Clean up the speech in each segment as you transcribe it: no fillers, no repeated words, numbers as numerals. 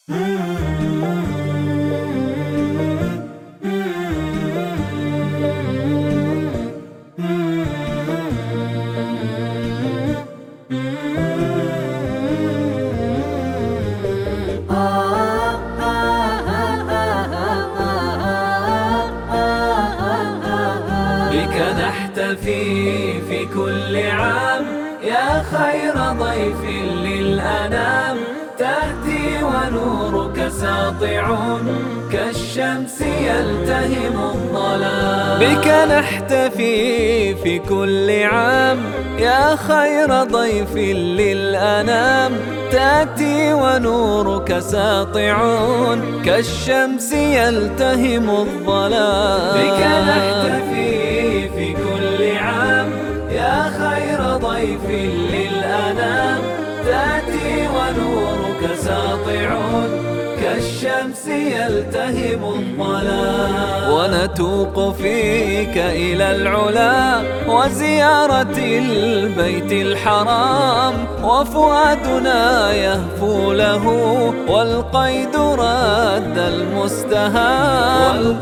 بك نحتفي في كل عام يا خير ضيف للأنام، تأتي ونورك ساطع كالشمس يلتهم الظلام. بك نحتفي في كل عام يا خير ضيف للأنام، تأتي ونورك ساطع كالشمس يلتهم الظلام. بك نحتفي في كل عام يا خير ضيف للأنام، تأتي ونورك ساطع كالشمس يلتهم الظلام. ونتوق فيك إلى العلا وزيارة البيت الحرام، وفؤادنا يهفو له والقيد رد المستهام.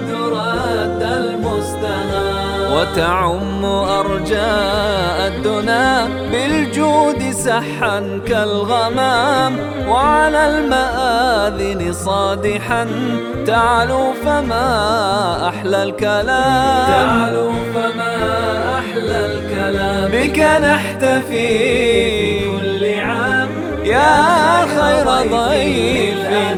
وتعم أرجاء الدنا بالجود سحا كالغمام، وعلى المآذن صادحا تعلو فما أحلى الكلام. بك نحتفي كل عام يا خير ضيف،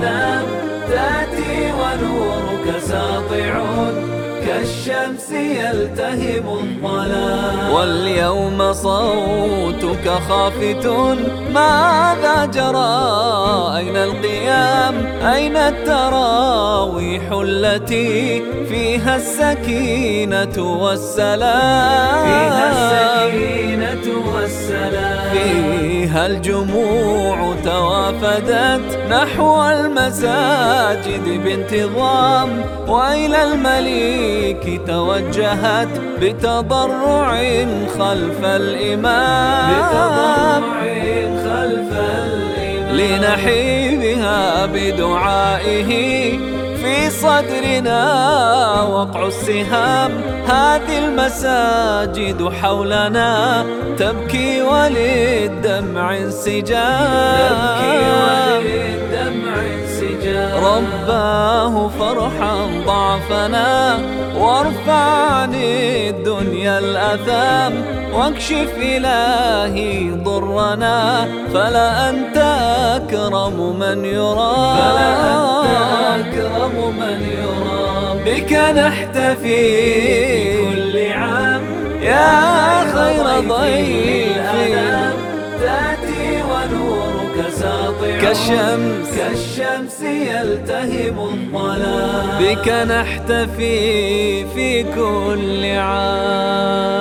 تأتي ونورك ساطع كالشمس يلتهم الظلام. واليوم صوتك خافت، ماذا جرى؟ أين القيام؟ أين التراويح التي فيها السكينة والسلام؟ فيها الجموع توافدت نحو المساجد بانتظام، وإلى المليك توجهت بتضرع خلف الإمام. لنحي بها بدعائه في صدرنا وقع السهام. هذه المساجد حولنا تبكي وللدمع انسجام. رباه فرحا ضعفنا وارفع عن الدنيا الأثام، واكشف إلهي ضرنا فلا أنت أكرم من يرام. بك نحتفي كل عام يا خير ضيف، تأتي ونورك ساطع كالشمس يلتهم الظلام. بك نحتفي في كل عام.